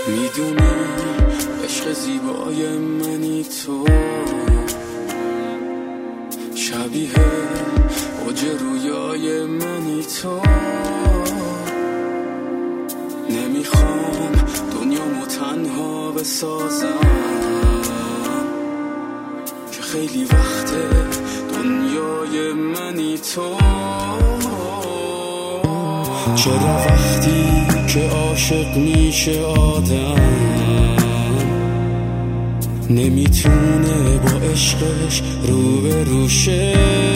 میدونی عشق زیبای منی تو، شبیه اوج رویای منی تو. نمیخوام دنیامو تنها بسازم که خیلی وقته دنیای منی تو. چرا وقتی که عاشق میشه آدم نمیتونه با عشقش روبرو شه؟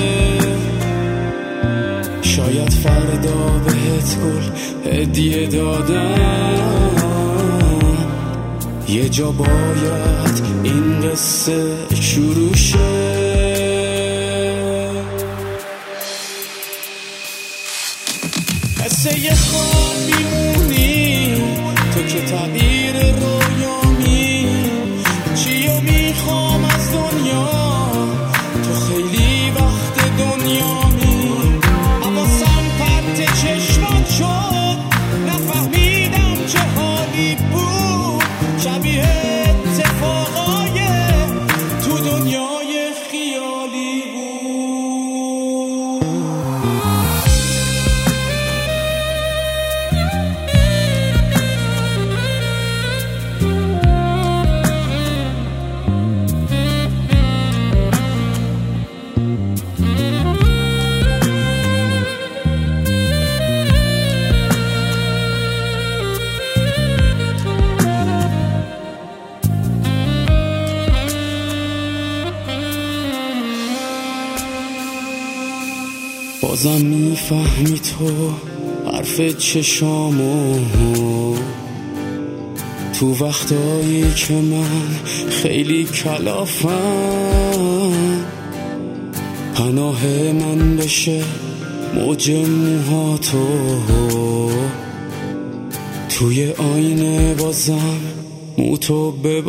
شاید فردا بهت گل هدیه دادم، یه جا باید این قصه شروع شه. قصه یه خواب میمونی تو که تعبیر رویامی، چیو میخوام از دنیا تو خیلی وقت دنیامی. حواسم پرت چشمات شد نفهمیدم چه حالی بود، شبیه اتفاقای تو دنیای خیالی بود. بازم میفهمی تو حرف چشامو، تو وقتایی که من خیلی کلافم. پناه من بشه موج موهاتو، توی آینه بازم موتو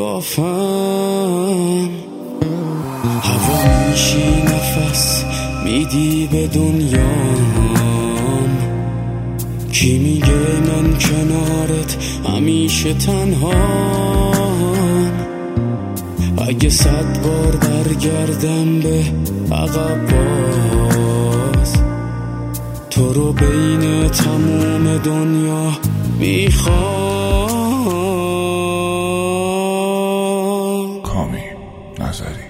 ببافم. هوا میشی نفس میدی به دنیام، کی میگه من کنارت همیشه تنهام؟ اگه 100 بار برگردم به عقب باز، تو رو بین تموم دنیا میخوام. کامی نظری.